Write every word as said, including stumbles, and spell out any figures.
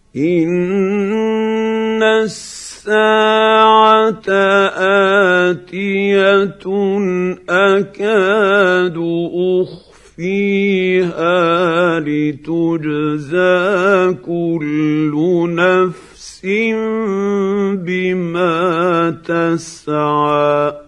إن الساعة آتية أكاد أخفيها لتجزى كل نفس بما تسعى